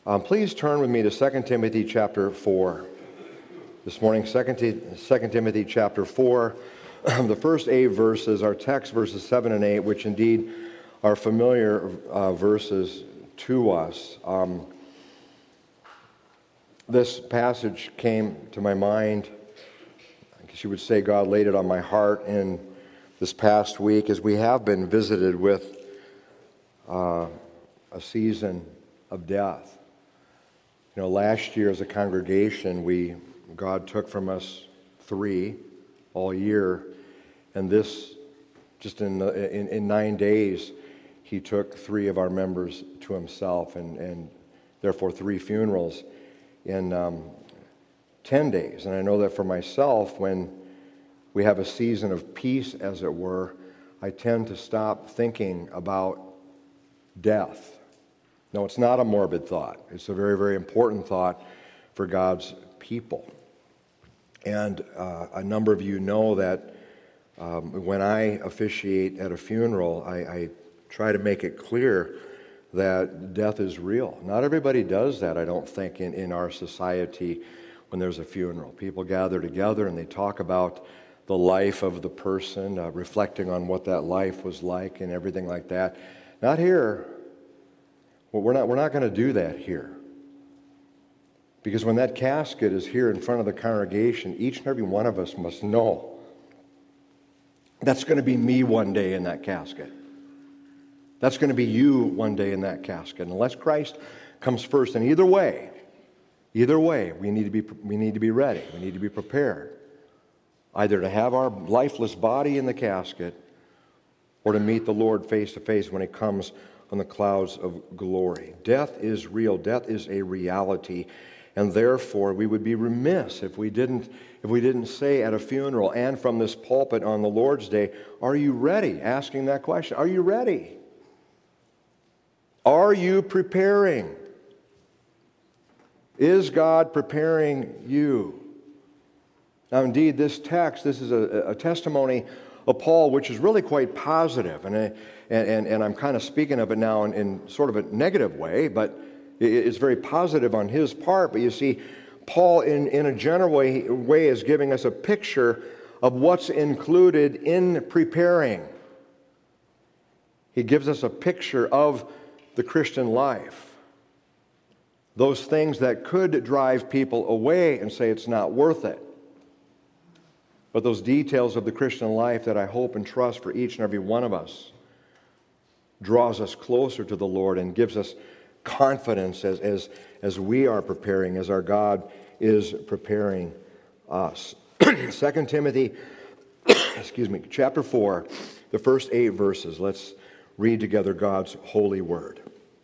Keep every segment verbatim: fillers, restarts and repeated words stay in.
Um, please turn with me to Second Timothy chapter four. This morning, Second Timothy chapter four, the first eight verses, our text verses seven and eight, which indeed are familiar uh, verses to us. Um, this passage came to my mind, I guess you would say God laid it on my heart in this past week as we have been visited with uh, a season of death. You know, last year as a congregation, we God took from us three all year, and this, just in, in, in nine days, he took three of our members to himself, and, and therefore three funerals in um, ten days. And I know that for myself, when we have a season of peace, as it were, I tend to stop thinking about death. No, it's not a morbid thought. It's a very, very important thought for God's people. And uh, a number of you know that um, when I officiate at a funeral, I, I try to make it clear that death is real. Not everybody does that, I don't think, in, in our society when there's a funeral. People gather together and they talk about the life of the person, uh, reflecting on what that life was like and everything like that. Not here. Well, we're not, we're not going to do that here. Because when that casket is here in front of the congregation, each and every one of us must know that's going to be me one day in that casket. That's going to be you one day in that casket. Unless Christ comes first. And either way, either way, we need to be, we need to be ready. We need to be prepared. Either to have our lifeless body in the casket or to meet the Lord face to face when He comes on the clouds of glory. Death is real. Death is a reality. And therefore, we would be remiss if we didn't if we didn't say at a funeral and from this pulpit on the Lord's Day, are you ready? Asking that question. Are you ready? Are you preparing? Is God preparing you? Now, indeed, this text, this is a, a testimony of Paul, which is really quite positive. And, and, and, and I'm kind of speaking of it now in, in sort of a negative way, but it's very positive on his part. But you see, Paul, in, in a general way, way, is giving us a picture of what's included in preparing. He gives us a picture of the Christian life. Those things that could drive people away and say it's not worth it. But those details of the Christian life that I hope and trust for each and every one of us draws us closer to the Lord and gives us confidence as, as, as we are preparing, as our God is preparing us. Second Timothy, excuse me, chapter four, the first eight verses. Let's read together God's holy word.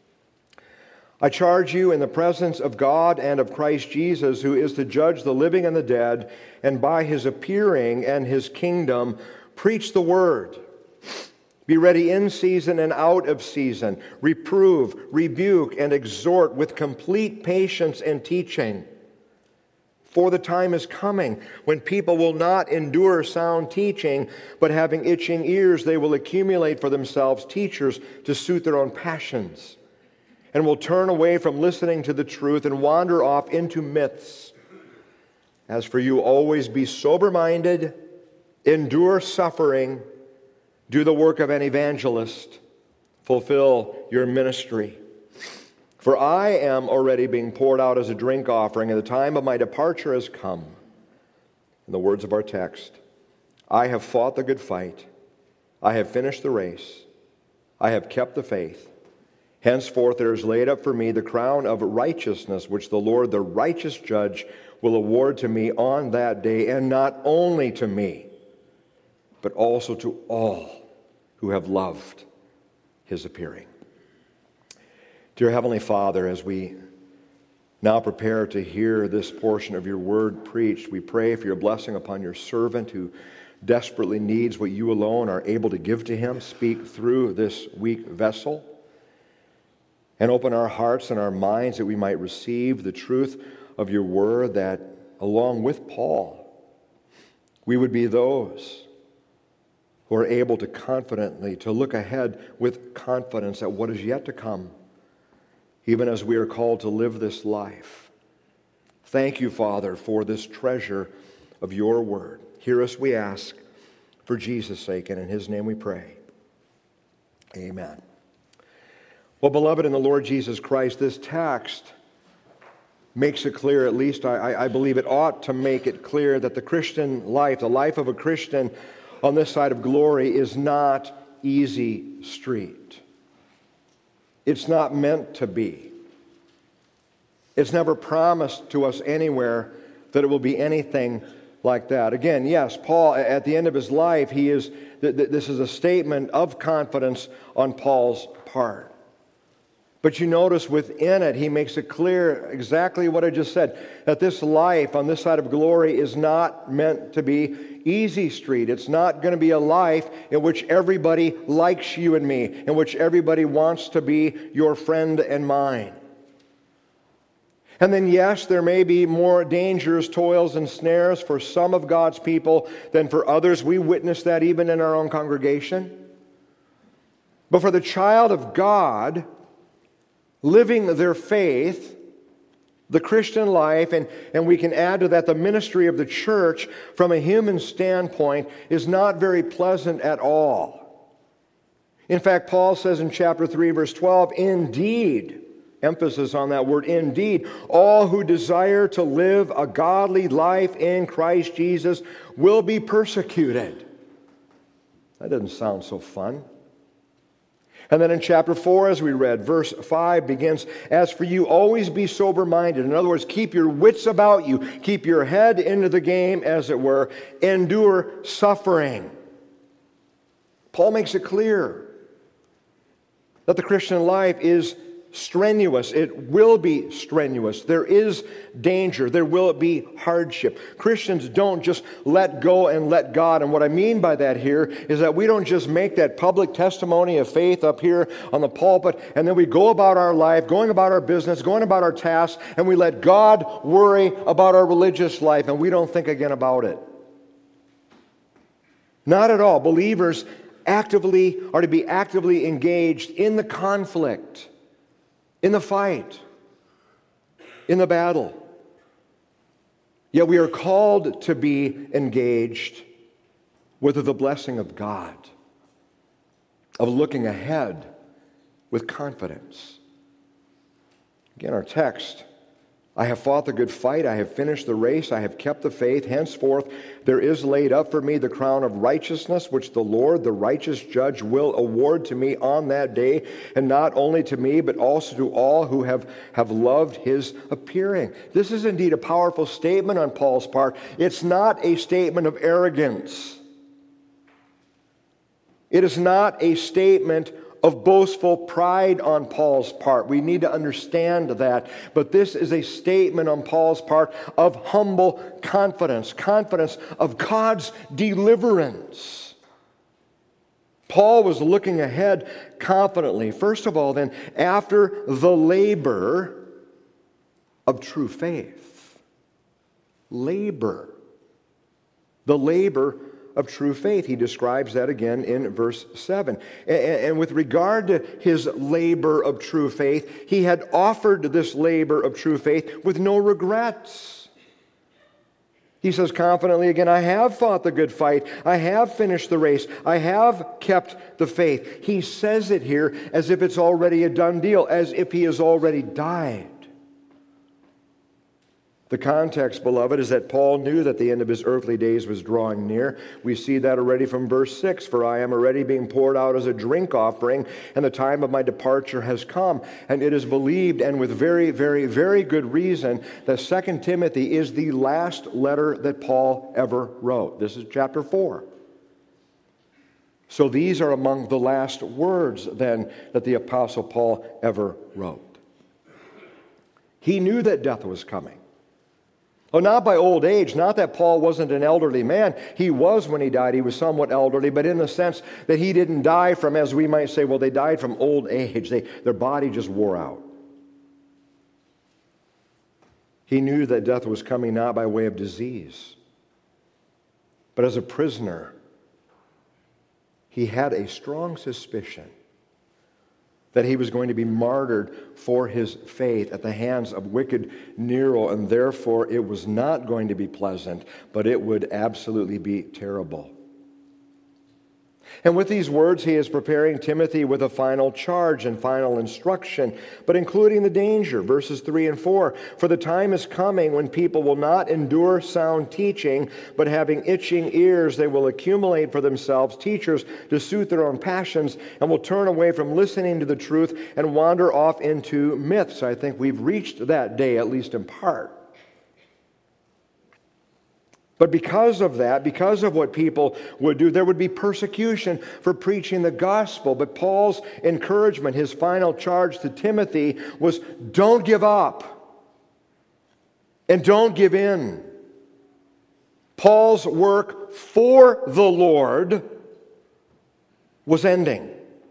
I charge you in the presence of God and of Christ Jesus, who is to judge the living and the dead, and by His appearing and His kingdom, preach the word. Be ready in season and out of season. Reprove, rebuke, and exhort with complete patience and teaching. For the time is coming when people will not endure sound teaching, but having itching ears, they will accumulate for themselves teachers to suit their own passions, and will turn away from listening to the truth and wander off into myths. As for you, always be sober-minded, endure suffering, do the work of an evangelist, fulfill your ministry. For I am already being poured out as a drink offering, and the time of my departure has come. In the words of our text, I have fought the good fight. I have finished the race. I have kept the faith. Henceforth there is laid up for me the crown of righteousness, which the Lord, the righteous judge, will award to me on that day, and not only to me, but also to all who have loved His appearing. Dear Heavenly Father, as we now prepare to hear this portion of your word preached, we pray for your blessing upon your servant who desperately needs what you alone are able to give to him. Speak through this weak vessel. And open our hearts and our minds that we might receive the truth of your word, that along with Paul, we would be those who are able to confidently, to look ahead with confidence at what is yet to come, even as we are called to live this life. Thank you, Father, for this treasure of your word. Hear us, we ask, for Jesus' sake, and in his name we pray. Amen. Well, beloved in the Lord Jesus Christ, this text makes it clear, at least I, I believe it ought to make it clear, that the Christian life, the life of a Christian on this side of glory, is not easy street. It's not meant to be. It's never promised to us anywhere that it will be anything like that. Again, yes, Paul, at the end of his life, he is. This is a statement of confidence on Paul's part. But you notice within it, he makes it clear exactly what I just said, that this life on this side of glory is not meant to be easy street. It's not going to be a life in which everybody likes you and me, in which everybody wants to be your friend and mine. And then, yes, there may be more dangers, toils, and snares for some of God's people than for others. We witness that even in our own congregation. But for the child of God, living their faith, the Christian life, and, and we can add to that the ministry of the church from a human standpoint, is not very pleasant at all. In fact, Paul says in chapter three, verse twelve, indeed, emphasis on that word, indeed, all who desire to live a godly life in Christ Jesus will be persecuted. That doesn't sound so fun. And then in chapter four, as we read, verse five begins, as for you, always be sober-minded. In other words, keep your wits about you. Keep your head into the game, as it were. Endure suffering. Paul makes it clear that the Christian life is strenuous. It will be strenuous. There is danger. There will be hardship. Christians don't just let go and let God. And what I mean by that here is that we don't just make that public testimony of faith up here on the pulpit, and then we go about our life, going about our business, going about our tasks, and we let God worry about our religious life, and we don't think again about it. Not at all. Believers actively are to be actively engaged in the conflict, in the fight, in the battle. Yet we are called to be engaged with the blessing of God, of looking ahead with confidence. Again, our text, I have fought the good fight, I have finished the race, I have kept the faith. Henceforth there is laid up for me the crown of righteousness, which the Lord, the righteous judge, will award to me on that day, and not only to me, but also to all who have, have loved his appearing. This is indeed a powerful statement on Paul's part. It's not a statement of arrogance. It is not a statement of boastful pride on Paul's part. We need to understand that. But this is a statement on Paul's part of humble confidence, confidence of God's deliverance. Paul was looking ahead confidently. First of all, then, after the labor of true faith. Labor. The labor of true faith. He describes that again in verse seven. And with regard to his labor of true faith, he had offered this labor of true faith with no regrets. He says confidently again, I have fought the good fight. I have finished the race. I have kept the faith. He says it here as if it's already a done deal, as if he has already died. The context, beloved, is that Paul knew that the end of his earthly days was drawing near. We see that already from verse six. For I am already being poured out as a drink offering, and the time of my departure has come. And it is believed, and with very, very, very good reason, that Second Timothy is the last letter that Paul ever wrote. This is chapter four. So these are among the last words, then, that the Apostle Paul ever wrote. He knew that death was coming. Oh, not by old age, not that Paul wasn't an elderly man. He was when he died. He was somewhat elderly, but in the sense that he didn't die from, as we might say, well, they died from old age. They, their body just wore out. He knew that death was coming not by way of disease, but as a prisoner. He had a strong suspicion that he was going to be martyred for his faith at the hands of wicked Nero, and therefore it was not going to be pleasant, but it would absolutely be terrible. And with these words, he is preparing Timothy with a final charge and final instruction, but including the danger, verses three and four. For the time is coming when people will not endure sound teaching, but having itching ears, they will accumulate for themselves teachers to suit their own passions, and will turn away from listening to the truth and wander off into myths. I think we've reached that day, at least in part. But because of that, because of what people would do, there would be persecution for preaching the gospel. But Paul's encouragement, his final charge to Timothy was, don't give up and don't give in. Paul's work for the Lord was ending.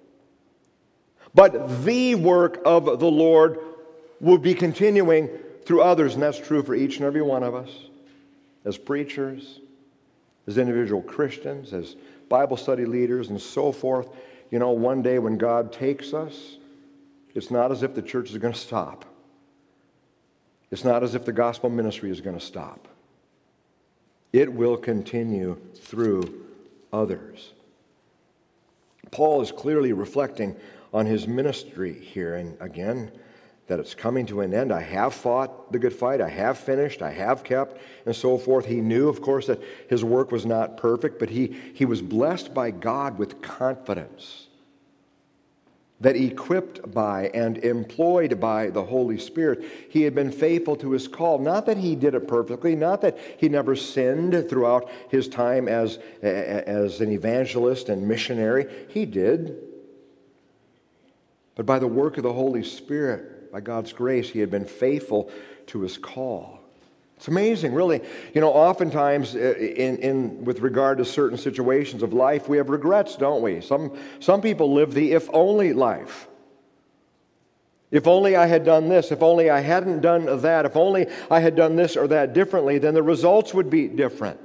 But the work of the Lord would be continuing through others, and that's true for each and every one of us. As preachers, as individual Christians, as Bible study leaders, and so forth. You know, one day when God takes us, it's not as if the church is going to stop. It's not as if the gospel ministry is going to stop. It will continue through others. Paul is clearly reflecting on his ministry here, and again, that it's coming to an end. I have fought the good fight. I have finished. I have kept, and so forth. He knew, of course, that his work was not perfect, but he, he was blessed by God with confidence that equipped by and employed by the Holy Spirit, he had been faithful to his call. Not that he did it perfectly, not that he never sinned throughout his time as, as an evangelist and missionary. He did. But by the work of the Holy Spirit, by God's grace, he had been faithful to his call. It's amazing, really. You know, oftentimes in, in with regard to certain situations of life, we have regrets, don't we? Some, some people live the if-only life. If only I had done this, if only I hadn't done that, if only I had done this or that differently, then the results would be different.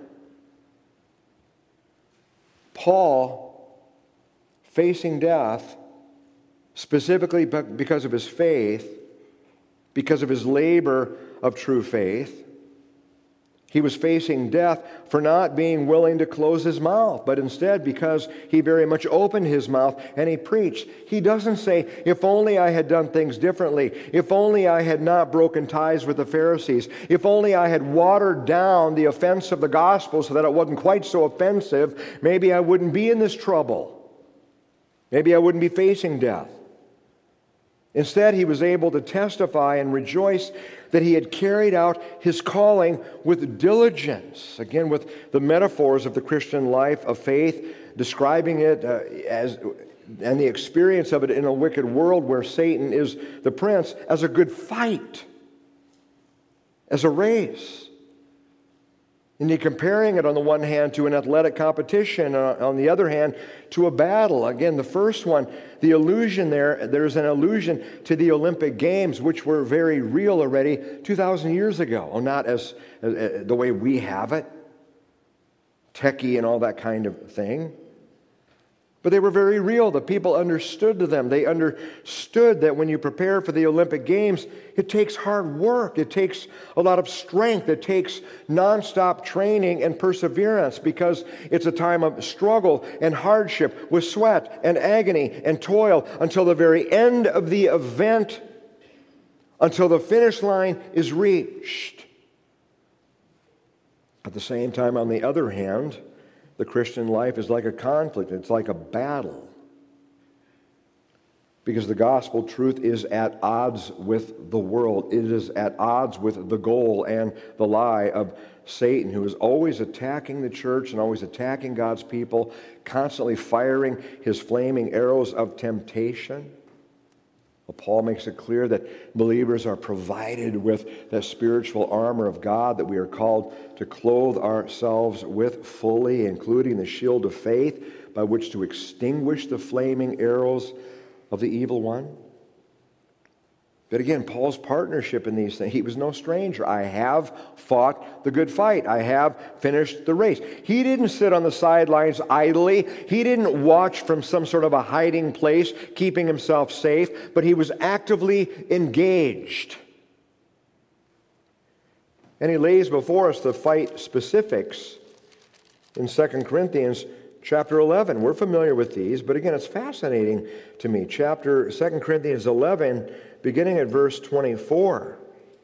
Paul, facing death, specifically because of his faith, because of his labor of true faith, he was facing death for not being willing to close his mouth, but instead because he very much opened his mouth and he preached. He doesn't say, if only I had done things differently, if only I had not broken ties with the Pharisees, if only I had watered down the offense of the gospel so that it wasn't quite so offensive, maybe I wouldn't be in this trouble. Maybe I wouldn't be facing death. Instead, he was able to testify and rejoice that he had carried out his calling with diligence. Again, with the metaphors of the Christian life of faith, describing it uh, as, and the experience of it in a wicked world where Satan is the prince, as a good fight, as a race. And you're comparing it on the one hand to an athletic competition, uh, on the other hand to a battle. Again, the first one, the allusion there, there's an allusion to the Olympic Games, which were very real already two thousand years ago. Well, not as, as the way we have it, techie and all that kind of thing. But they were very real. The people understood them. They understood that when you prepare for the Olympic Games, it takes hard work. It takes a lot of strength. It takes nonstop training and perseverance because it's a time of struggle and hardship with sweat and agony and toil until the very end of the event, until the finish line is reached. At the same time, on the other hand, the Christian life is like a conflict. It's like a battle. Because the gospel truth is at odds with the world. It is at odds with the goal and the lie of Satan, who is always attacking the church and always attacking God's people, constantly firing his flaming arrows of temptation. Well, Paul makes it clear that believers are provided with the spiritual armor of God that we are called to clothe ourselves with fully, including the shield of faith by which to extinguish the flaming arrows of the evil one. But again, Paul's partnership in these things, he was no stranger. I have fought the good fight. I have finished the race. He didn't sit on the sidelines idly. He didn't watch from some sort of a hiding place, keeping himself safe, but he was actively engaged. And he lays before us the fight specifics in Second Corinthians chapter eleven. We're familiar with these, but again, it's fascinating to me. Chapter Second Corinthians eleven, beginning at verse twenty-four.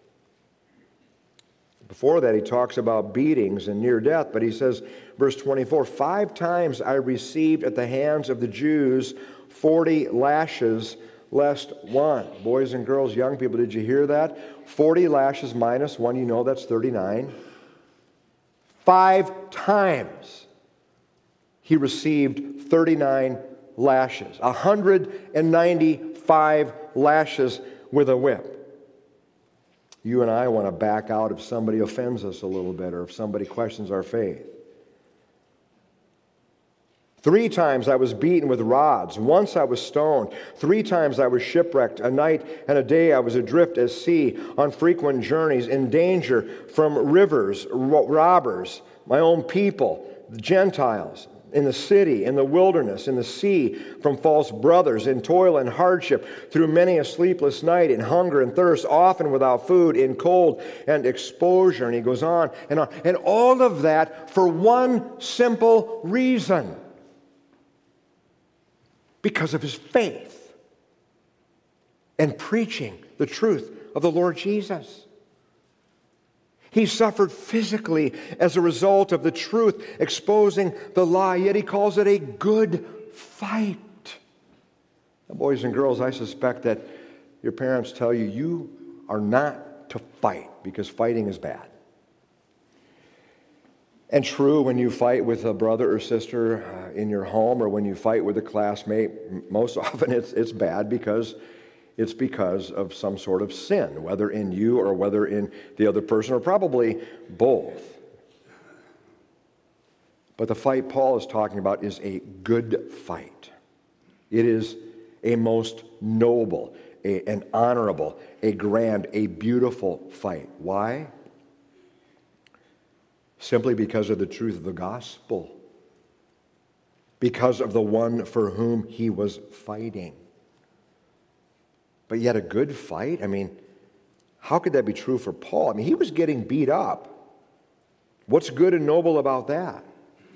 Before that, he talks about beatings and near death, but he says, verse twenty-four, five times I received at the hands of the Jews forty lashes less one. Boys and girls, young people, did you hear that? forty lashes minus one, you know that's thirty-nine. Five times he received thirty-nine lashes, one hundred ninety-five lashes with a whip. You and I want to back out if somebody offends us a little bit or if somebody questions our faith. Three times I was beaten with rods. Once I was stoned. Three times I was shipwrecked. A night and a day I was adrift at sea, on frequent journeys, in danger from rivers, robbers, my own people, the Gentiles, in the city, in the wilderness, in the sea, from false brothers, in toil and hardship, through many a sleepless night, in hunger and thirst, often without food, in cold and exposure. And he goes on and on. And all of that for one simple reason. Because of his faith and preaching the truth of the Lord Jesus. He suffered physically as a result of the truth exposing the lie, yet he calls it a good fight. Now, boys and girls, I suspect that your parents tell you you are not to fight because fighting is bad. And true, when you fight with a brother or sister uh, in your home, or when you fight with a classmate, most often it's it's bad because it's because of some sort of sin, whether in you or whether in the other person, or probably both. But the fight Paul is talking about is a good fight. It is a most noble, a, an honorable, a grand, a beautiful fight. Why? Simply because of the truth of the gospel. Because of the one for whom he was fighting. But yet a good fight? I mean, how could that be true for Paul? I mean, he was getting beat up. What's good and noble about that?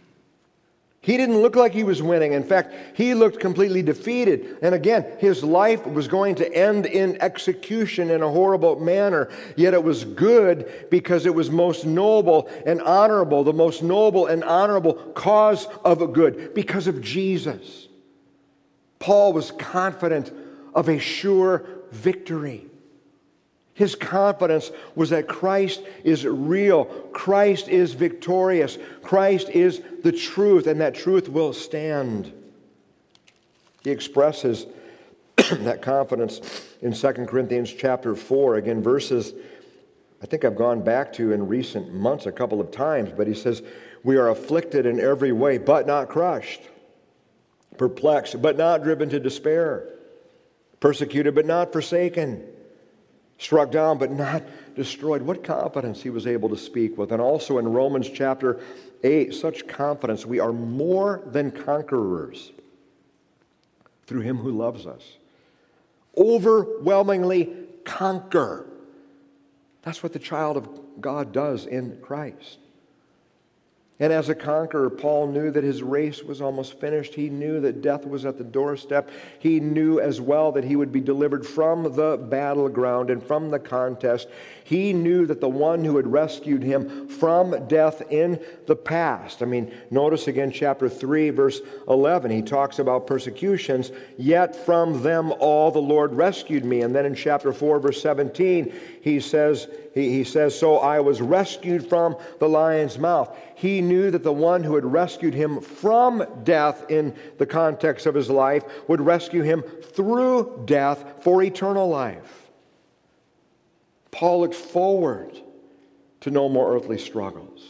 He didn't look like he was winning. In fact, he looked completely defeated. And again, his life was going to end in execution in a horrible manner. Yet it was good because it was most noble and honorable, the most noble and honorable cause of good, because of Jesus. Paul was confident of a sure victory. His confidence was that Christ is real. Christ is victorious. Christ is the truth, and that truth will stand. He expresses that confidence in Second Corinthians chapter four. Again, verses I think I've gone back to in recent months a couple of times, but he says, we are afflicted in every way, but not crushed. Perplexed, but not driven to despair. Persecuted, but not forsaken. Struck down, but not destroyed. What confidence he was able to speak with. And also in Romans chapter eight, such confidence. We are more than conquerors through him who loves us. Overwhelmingly conquer. That's what the child of God does in Christ. And as a conqueror, Paul knew that his race was almost finished. He knew that death was at the doorstep. He knew as well that he would be delivered from the battleground and from the contest. He knew that the one who had rescued him from death in the past. I mean, notice again chapter three, verse eleven. He talks about persecutions. Yet from them all the Lord rescued me. And then in chapter four, verse seventeen, he says, he, he says, so I was rescued from the lion's mouth. He knew that the one who had rescued him from death in the context of his life would rescue him through death for eternal life. Paul looked forward to no more earthly struggles,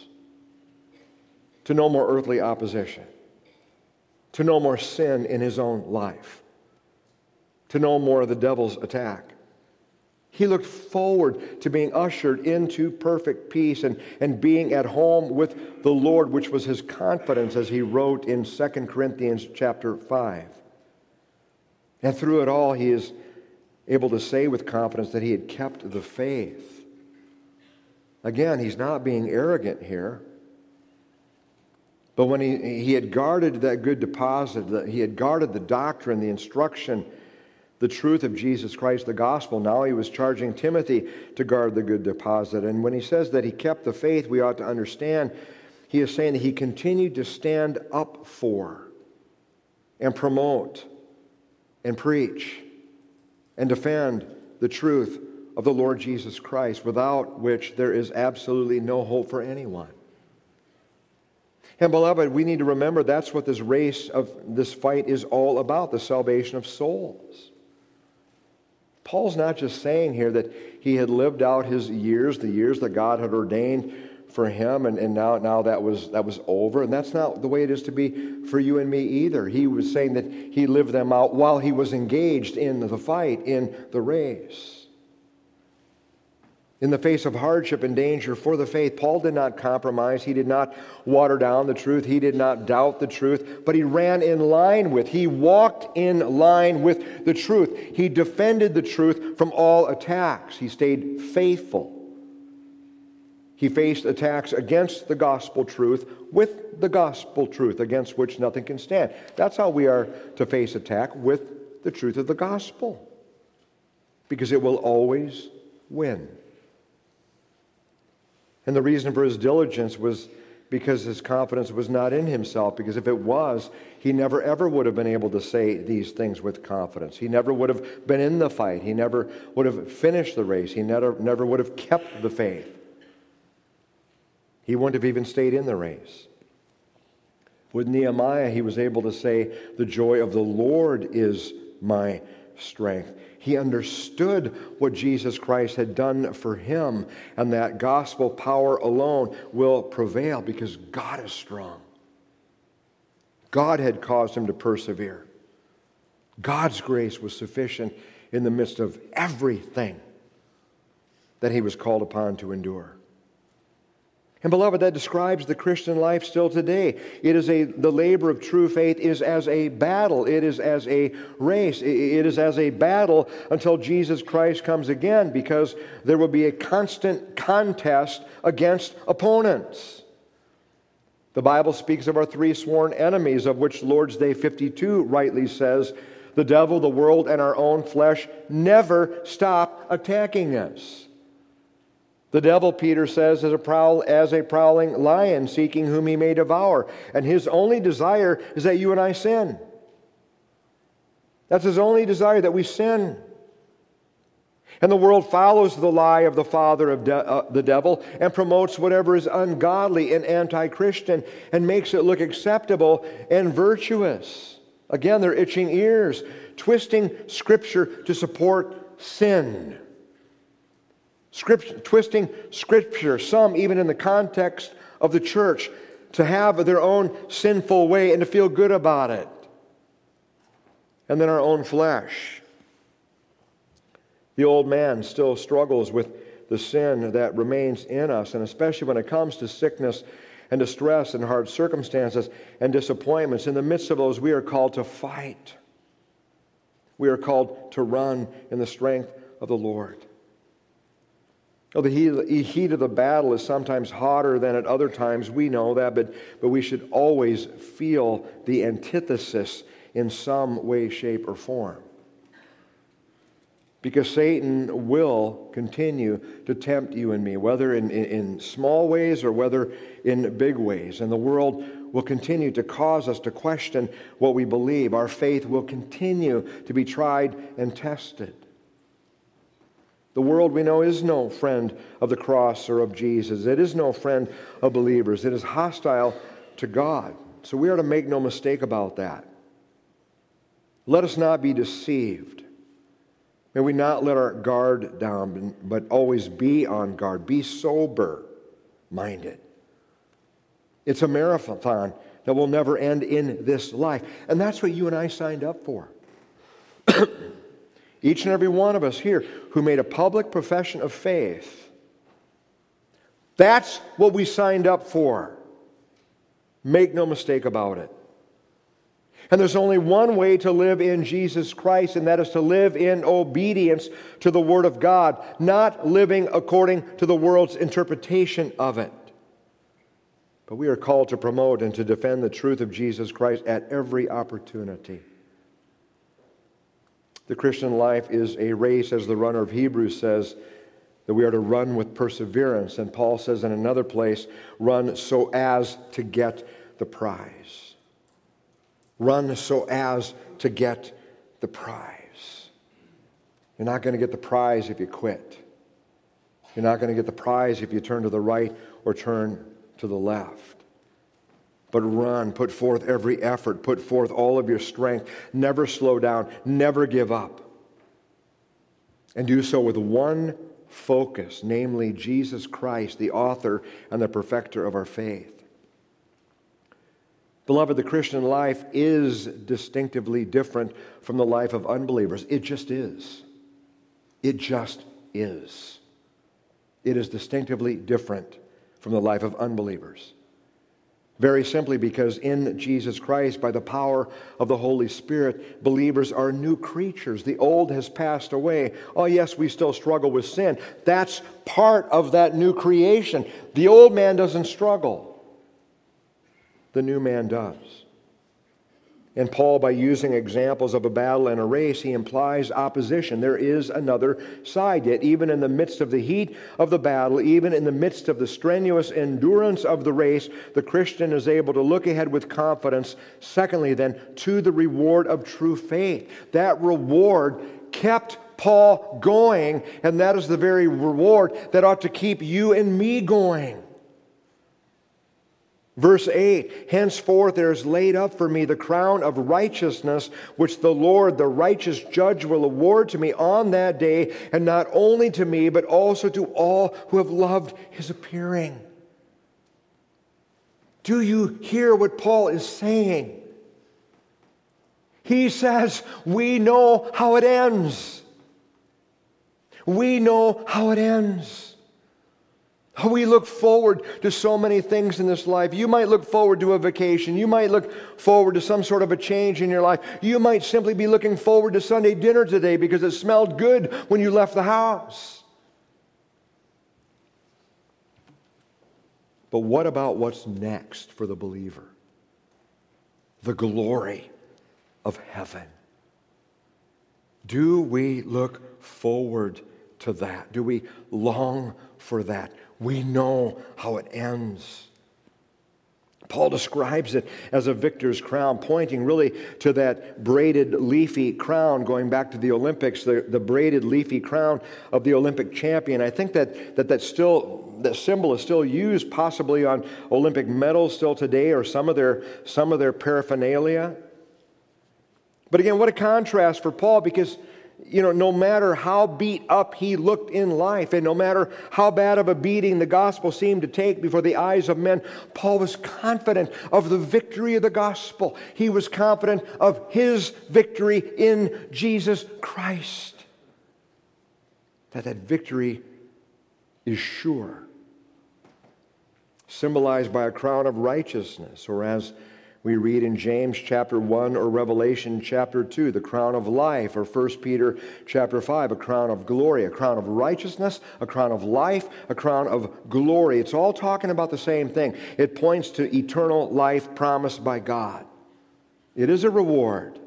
to no more earthly opposition, to no more sin in his own life, to no more of the devil's attack. He looked forward to being ushered into perfect peace and, and being at home with the Lord, which was his confidence, as he wrote in Second Corinthians chapter five. And through it all, he is able to say with confidence that he had kept the faith. Again, he's not being arrogant here. But when he, he had guarded that good deposit, that he had guarded the doctrine, the instruction, the truth of Jesus Christ, the gospel, now he was charging Timothy to guard the good deposit. And when he says that he kept the faith, we ought to understand, he is saying that he continued to stand up for and promote and preach and defend the truth of the Lord Jesus Christ, without which there is absolutely no hope for anyone. And beloved, we need to remember that's what this race of this fight is all about, the salvation of souls. Paul's not just saying here that he had lived out his years, the years that God had ordained for him, and, and now, now that was that was over. And that's not the way it is to be for you and me either. He was saying that he lived them out while he was engaged in the fight, in the race. In the face of hardship and danger for the faith, Paul did not compromise. He did not water down the truth. He did not doubt the truth, but he ran in line with, he walked in line with the truth. He defended the truth from all attacks. He stayed faithful. He faced attacks against the gospel truth with the gospel truth, against which nothing can stand. That's how we are to face attack, with the truth of the gospel, because it will always win. And the reason for his diligence was because his confidence was not in himself, because if it was, he never ever would have been able to say these things with confidence. He never would have been in the fight. He never would have finished the race. He never, never would have kept the faith. He wouldn't have even stayed in the race. With Nehemiah, he was able to say, "The joy of the Lord is my strength." He understood what Jesus Christ had done for him, and that gospel power alone will prevail because God is strong. God had caused him to persevere. God's grace was sufficient in the midst of everything that he was called upon to endure. And beloved, that describes the Christian life still today. It is a, the labor of true faith is as a battle. It is as a race. It is as a battle until Jesus Christ comes again, because there will be a constant contest against opponents. The Bible speaks of our three sworn enemies, of which Lord's Day fifty-two rightly says, the devil, the world, and our own flesh never stop attacking us. The devil, Peter says, is a prowl, as a prowling lion seeking whom he may devour. And his only desire is that you and I sin. That's his only desire, that we sin. And the world follows the lie of the father of de- uh, the devil and promotes whatever is ungodly and anti-Christian and makes it look acceptable and virtuous. Again, they're itching ears, twisting Scripture to support sin. Scripture, twisting Scripture, some even in the context of the church, to have their own sinful way and to feel good about it. And then our own flesh. The old man still struggles with the sin that remains in us, and especially when it comes to sickness and distress and hard circumstances and disappointments. In the midst of those, we are called to fight. We are called to run in the strength of the Lord. Oh, the heat of the battle is sometimes hotter than at other times. We know that, but, but we should always feel the antithesis in some way, shape, or form. Because Satan will continue to tempt you and me, whether in, in, in small ways or whether in big ways. And the world will continue to cause us to question what we believe. Our faith will continue to be tried and tested. The world, we know, is no friend of the cross or of Jesus. It is no friend of believers. It is hostile to God. So we are to make no mistake about that. Let us not be deceived. May we not let our guard down, but always be on guard. Be sober-minded. It's a marathon that will never end in this life. And that's what you and I signed up for. Each and every one of us here who made a public profession of faith. That's what we signed up for. Make no mistake about it. And there's only one way to live in Jesus Christ, and that is to live in obedience to the Word of God, not living according to the world's interpretation of it. But we are called to promote and to defend the truth of Jesus Christ at every opportunity. The Christian life is a race, as the runner of Hebrews says, that we are to run with perseverance. And Paul says in another place, run so as to get the prize. Run so as to get the prize. You're not going to get the prize if you quit. You're not going to get the prize if you turn to the right or turn to the left. But run, put forth every effort, put forth all of your strength. Never slow down, never give up. And do so with one focus, namely Jesus Christ, the author and the perfecter of our faith. Beloved, the Christian life is distinctively different from the life of unbelievers. It just is. It just is. It is distinctively different from the life of unbelievers. Very simply because in Jesus Christ, by the power of the Holy Spirit, believers are new creatures. The old has passed away. Oh, yes, we still struggle with sin. That's part of that new creation. The old man doesn't struggle. The new man does. And Paul, by using examples of a battle and a race, he implies opposition. There is another side. Yet even in the midst of the heat of the battle, even in the midst of the strenuous endurance of the race, the Christian is able to look ahead with confidence. Secondly, then, to the reward of true faith. That reward kept Paul going, and that is the very reward that ought to keep you and me going. Verse eight, henceforth there is laid up for me the crown of righteousness, which the Lord, the righteous judge, will award to me on that day, and not only to me, but also to all who have loved his appearing. Do you hear what Paul is saying? He says, we know how it ends. We know how it ends. We look forward to so many things in this life. You might look forward to a vacation. You might look forward to some sort of a change in your life. You might simply be looking forward to Sunday dinner today because it smelled good when you left the house. But what about what's next for the believer? The glory of heaven. Do we look forward to that? Do we long for that? We know how it ends. Paul describes it as a victor's crown, pointing really to that braided leafy crown, going back to the Olympics, the, the braided leafy crown of the Olympic champion. I think that that, that still that symbol is still used possibly on Olympic medals still today, or some of their some of their paraphernalia. But again, what a contrast for Paul, because you know, no matter how beat up he looked in life, and no matter how bad of a beating the gospel seemed to take before the eyes of men, Paul was confident of the victory of the gospel. He was confident of his victory in Jesus Christ. That that victory is sure. Symbolized by a crown of righteousness, or as we read in James chapter one or Revelation chapter two, the crown of life, or First Peter chapter five, a crown of glory, a crown of righteousness, a crown of life, a crown of glory. It's all talking about the same thing. It points to eternal life promised by God. It is a reward,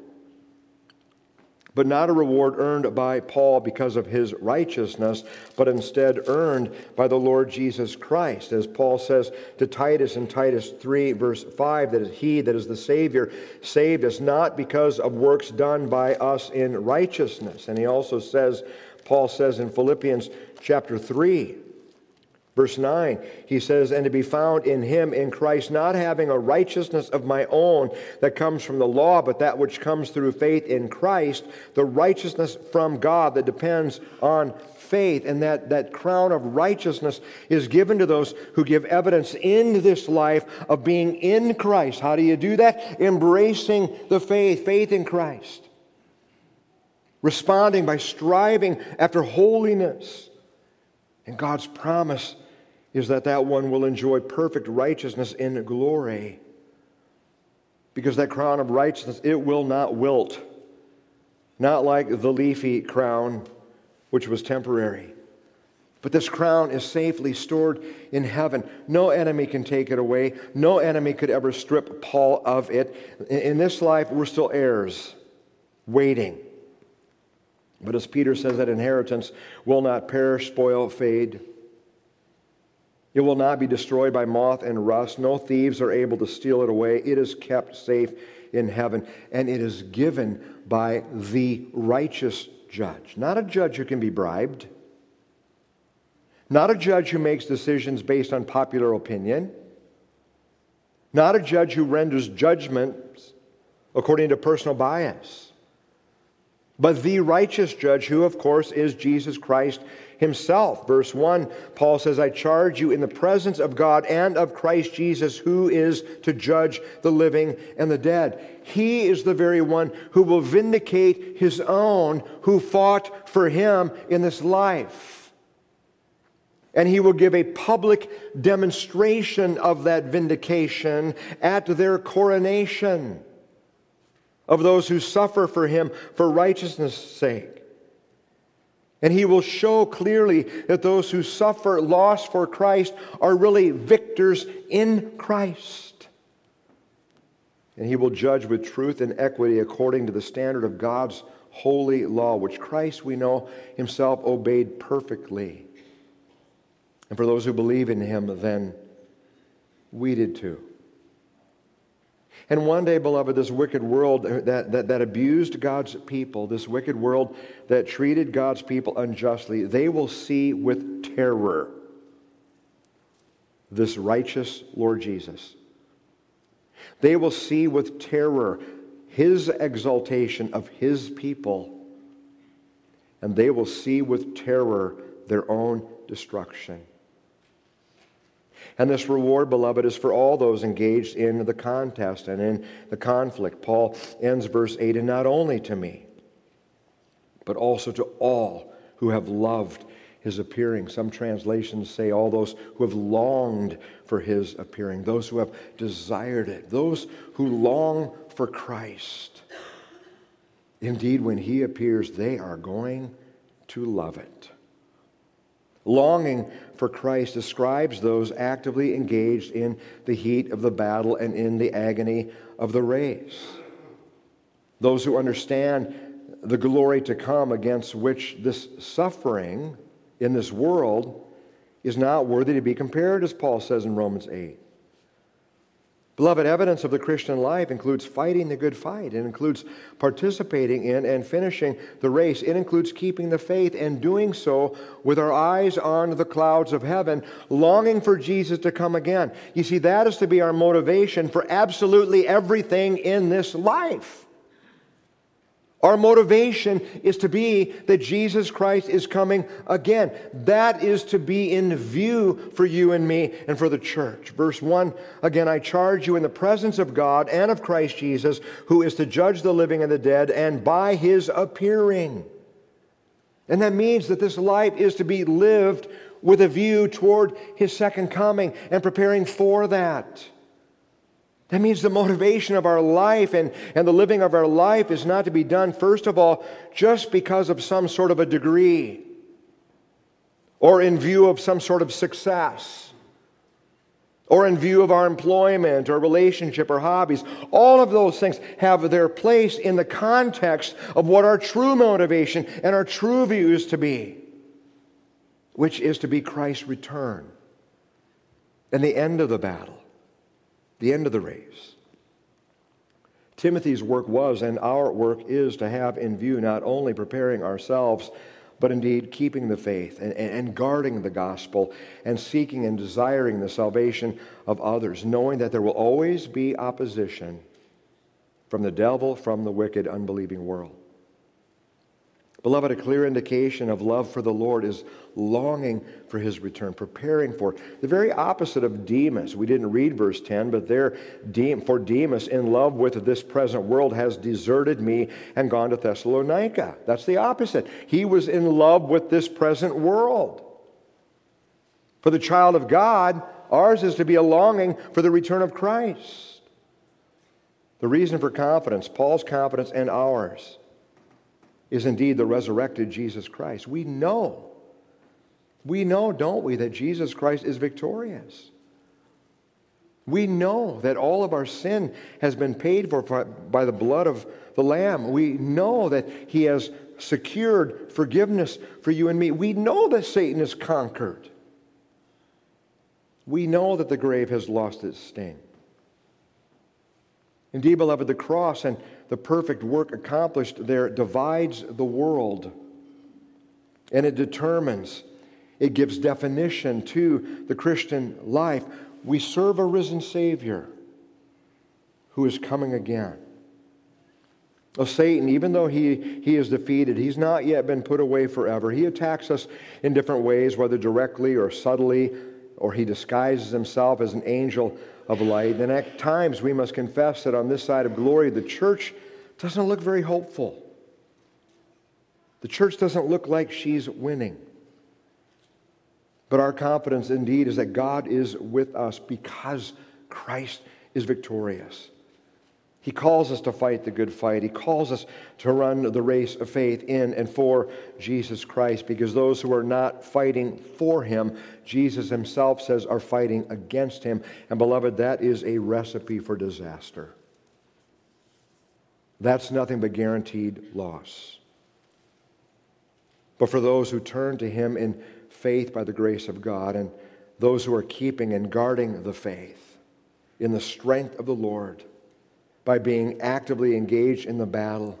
but not a reward earned by Paul because of his righteousness, but instead earned by the Lord Jesus Christ. As Paul says to Titus in Titus three, verse five, that he that is the Savior saved us not because of works done by us in righteousness. And he also says, Paul says in Philippians chapter three, verse nine, he says, and to be found in him, in Christ, not having a righteousness of my own that comes from the law, but that which comes through faith in Christ, the righteousness from God that depends on faith. And that, that crown of righteousness is given to those who give evidence in this life of being in Christ. How do you do that? Embracing the faith, faith in Christ. responding by striving after holiness. And God's promise is that that one will enjoy perfect righteousness in glory. Because that crown of righteousness, it will not wilt. Not like the leafy crown, which was temporary. But this crown is safely stored in heaven. No enemy can take it away. No enemy could ever strip Paul of it. In this life, we're still heirs, waiting. But as Peter says, that inheritance will not perish, spoil, fade. It will not be destroyed by moth and rust. No thieves are able to steal it away. It is kept safe in heaven, and it is given by the righteous judge. Not a judge who can be bribed. Not a judge who makes decisions based on popular opinion. Not a judge who renders judgments according to personal bias. But the righteous judge, who of course is Jesus Christ himself. Verse one, Paul says, I charge you in the presence of God and of Christ Jesus, who is to judge the living and the dead. He is the very one who will vindicate his own who fought for him in this life. And he will give a public demonstration of that vindication at their coronation of those who suffer for him for righteousness' sake. And he will show clearly that those who suffer loss for Christ are really victors in Christ. And he will judge with truth and equity according to the standard of God's holy law, which Christ, we know, himself obeyed perfectly. And for those who believe in him, then we did too. And one day, beloved, this wicked world that, that, that abused God's people, this wicked world that treated God's people unjustly, they will see with terror this righteous Lord Jesus. They will see with terror his exaltation of his people, and they will see with terror their own destruction. And this reward, beloved, is for all those engaged in the contest and in the conflict. Paul ends verse eight, and not only to me, but also to all who have loved his appearing. Some translations say all those who have longed for his appearing, those who have desired it, those who long for Christ. Indeed, when he appears, they are going to love it. Longing for Christ describes those actively engaged in the heat of the battle and in the agony of the race. Those who understand the glory to come, against which this suffering in this world is not worthy to be compared, as Paul says in Romans eight. Beloved, evidence of the Christian life includes fighting the good fight. It includes participating in and finishing the race. It includes keeping the faith and doing so with our eyes on the clouds of heaven, longing for Jesus to come again. You see, that is to be our motivation for absolutely everything in this life. Our motivation is to be that Jesus Christ is coming again. That is to be in view for you and me and for the church. Verse one, again, I charge you in the presence of God and of Christ Jesus, who is to judge the living and the dead, and by his appearing. And that means that this life is to be lived with a view toward his second coming and preparing for that. That means the motivation of our life and, and the living of our life is not to be done, first of all, just because of some sort of a degree or in view of some sort of success or in view of our employment or relationship or hobbies. All of those things have their place in the context of what our true motivation and our true view is to be, which is to be Christ's return and the end of the battle. The end of the race. Timothy's work was, and our work is, to have in view not only preparing ourselves, but indeed keeping the faith and, and guarding the gospel and seeking and desiring the salvation of others, knowing that there will always be opposition from the devil, from the wicked, unbelieving world. Beloved, a clear indication of love for the Lord is longing for his return, preparing for it. The very opposite of Demas. We didn't read verse ten, but there, for Demas, in love with this present world, has deserted me and gone to Thessalonica. That's the opposite. He was in love with this present world. For the child of God, ours is to be a longing for the return of Christ. The reason for confidence, Paul's confidence and ours, is indeed the resurrected Jesus Christ. We know, we know, don't we, that Jesus Christ is victorious. We know that all of our sin has been paid for by the blood of the Lamb. We know that he has secured forgiveness for you and me. We know that Satan is conquered. We know that the grave has lost its sting. Indeed, beloved, the cross and the perfect work accomplished there divides the world. And it determines, it gives definition to the Christian life. We serve a risen Savior who is coming again. Well, Satan, even though he, he is defeated, he's not yet been put away forever. He attacks us in different ways, whether directly or subtly, or he disguises himself as an angel of light. And at times we must confess that on this side of glory, the church doesn't look very hopeful. The church doesn't look like she's winning. But our confidence indeed is that God is with us because Christ is victorious. He calls us to fight the good fight. He calls us to run the race of faith in and for Jesus Christ, because those who are not fighting for him, Jesus himself says, are fighting against him. And beloved, that is a recipe for disaster. That's nothing but guaranteed loss. But for those who turn to him in faith by the grace of God, and those who are keeping and guarding the faith in the strength of the Lord, by being actively engaged in the battle,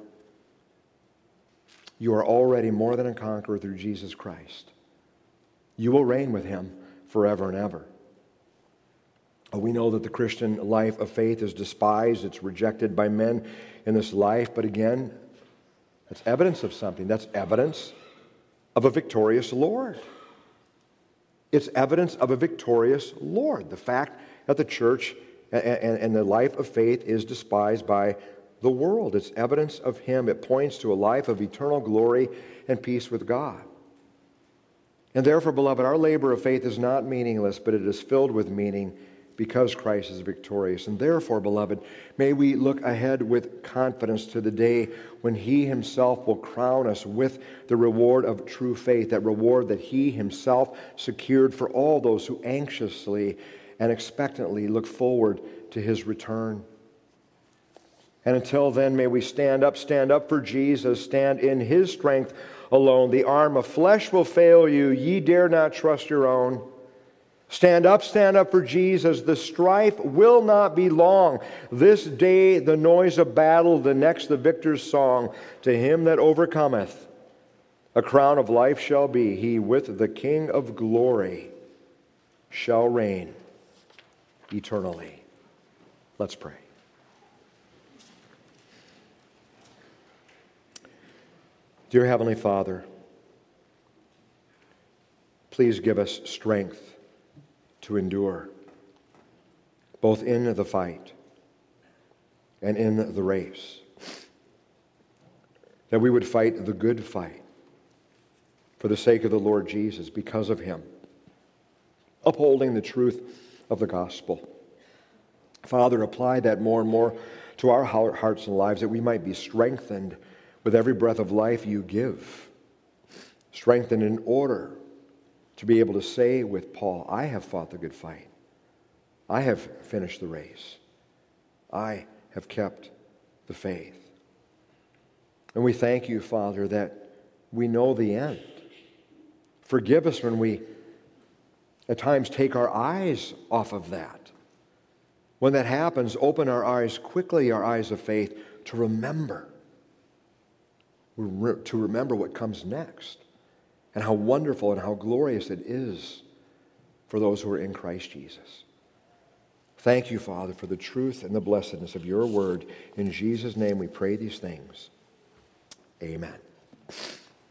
you are already more than a conqueror through Jesus Christ. You will reign with him forever and ever. We know that the Christian life of faith is despised. It's rejected by men in this life. But again, that's evidence of something. That's evidence of a victorious Lord. It's evidence of a victorious Lord. The fact that the church And, and the life of faith is despised by the world. It's evidence of him. It points to a life of eternal glory and peace with God. And therefore, beloved, our labor of faith is not meaningless, but it is filled with meaning because Christ is victorious. And therefore, beloved, may we look ahead with confidence to the day when he himself will crown us with the reward of true faith, that reward that he himself secured for all those who anxiously and expectantly look forward to his return. And until then, may we stand up, stand up for Jesus, stand in his strength alone. The arm of flesh will fail you, ye dare not trust your own. Stand up, stand up for Jesus. The strife will not be long. This day the noise of battle, the next the victor's song. To him that overcometh, a crown of life shall be. He with the King of glory shall reign eternally. Let's pray. Dear Heavenly Father, please give us strength to endure, both in the fight and in the race. That we would fight the good fight for the sake of the Lord Jesus, because of him, upholding the truth of the gospel. Father, apply that more and more to our hearts and lives, that we might be strengthened with every breath of life you give. Strengthened in order to be able to say with Paul, I have fought the good fight. I have finished the race. I have kept the faith. And we thank you, Father, that we know the end. Forgive us when we at times take our eyes off of that. When that happens, open our eyes quickly, our eyes of faith, to remember. To remember what comes next, and how wonderful and how glorious it is for those who are in Christ Jesus. Thank you, Father, for the truth and the blessedness of your word. In Jesus' name we pray these things. Amen.